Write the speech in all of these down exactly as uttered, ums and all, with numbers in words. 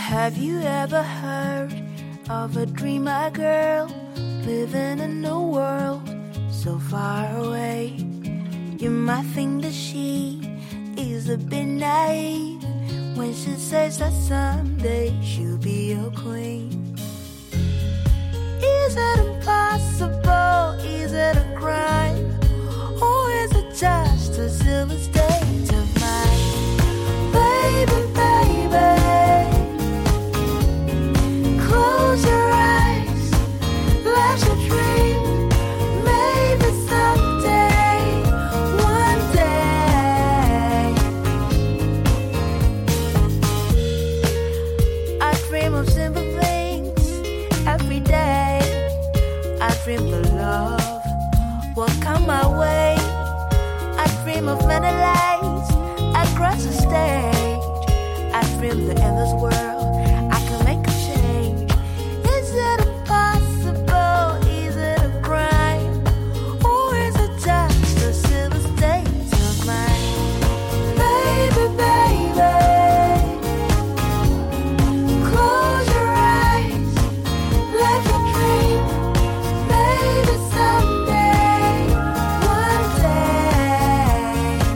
Have you ever heard of a dreamer girl living in a world so far away? You might think that she is a bit naive when she says that someday she'll be your queen. Is it impossible? Is it a crime? Or is it just a silly state of mind? Baby, baby, close your eyes, let your dream. Maybe someday, one day, I dream of simple things every day. I dream the love will come my way. I dream of many lights across the stage. I dream the endless world I can make a change. Is it impossible? Is it a crime? Or is it just a silly state of mind? Baby, baby, close your eyes, let your dream. Maybe someday, one day.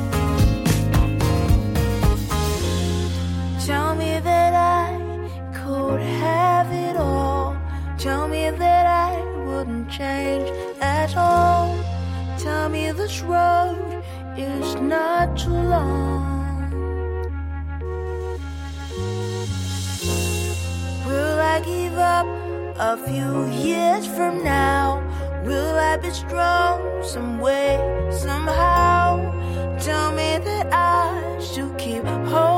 Tell me that I could have it all. Tell me that I wouldn't change at all. Tell me this road is not too long. Will I give up a few years from now? Will I be strong some way, somehow? Tell me that I should keep hope.